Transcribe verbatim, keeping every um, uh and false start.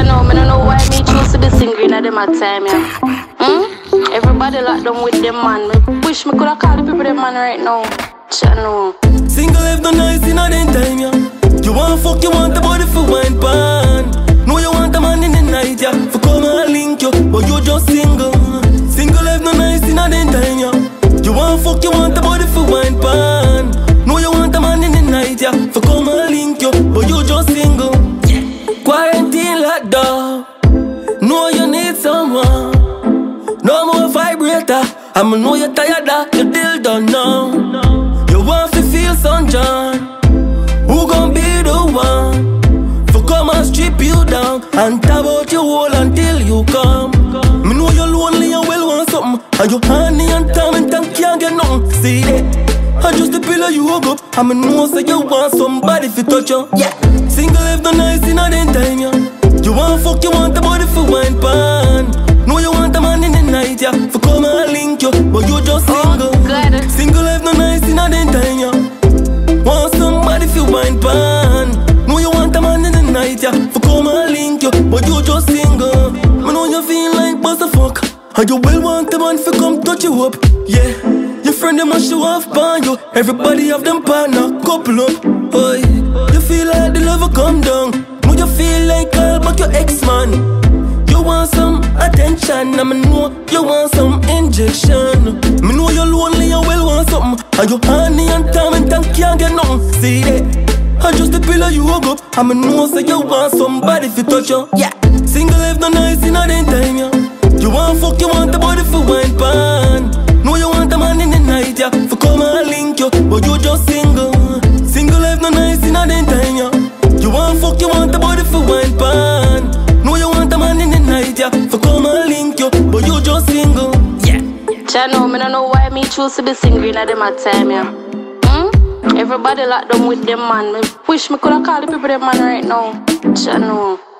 know, me don't know why me choose to be single at them at time, yeah. Hmm? Everybody locked down with them man. Me wish me coulda call the people them man right now. Channel. Single life no nice in a them time, yeah. You want fuck, you want the body for wine pan. No, you want a man in the night, yeah. For come and link you, but you just single. Single life no nice in a them time, yeah. You want fuck, you want the body for wine pan. No, you want a man in the night, yeah. For come and link you, but you just single. Quarantine lockdown. Know you need someone. No more vibrator. I'ma know you're tired that you deal done now. You want to feel sunshine. Who gon' be the one for come and strip you down and tap out your wall until you come? Me know you're lonely and well want something, and you honey and torment and can't get nothing. See that? I just the pillow you hug up. I me know say you want somebody to touch you. Yeah. Single life no nice in a them time, yeah. You want fuck, you want the body for wine pan. No, you want a man in the night, yeah. For come and link you, but you just single. Oh, single life no nice in a them time, yeah. Want somebody for wine pan. No, you want a man in the night, yeah. For come and link you, but you just single. I know you feel like bust a fuck, and you will want a man for come touch you up, yeah. Your friend them a show off on you. Everybody have them partner, couple up. Oh, yeah. You feel like the love will come down. No, you feel like call back your ex-man. You want some attention, I me know you want some injection. Me know you're lonely and well want something, and you honey and torment and can't get nothing. See that? I just the pillow you hug up, I me know say you want somebody to touch you. Yeah. Single life no nice in a them time, yeah. You want fuck, you want the body for wine pan. No, you want a man in the night, yeah. For come and link you, but you just single. Single life no nice in a them time, yeah. You want fuck, you want the body for wine pan. No, you want a man in the night, yeah. For come and link you, but you just single. Yeah. Channel, me don't know why me choose to be single at them at time, yeah. Hmm? Everybody locked down with them man. Me wish me coulda call the people them man right now. Channel.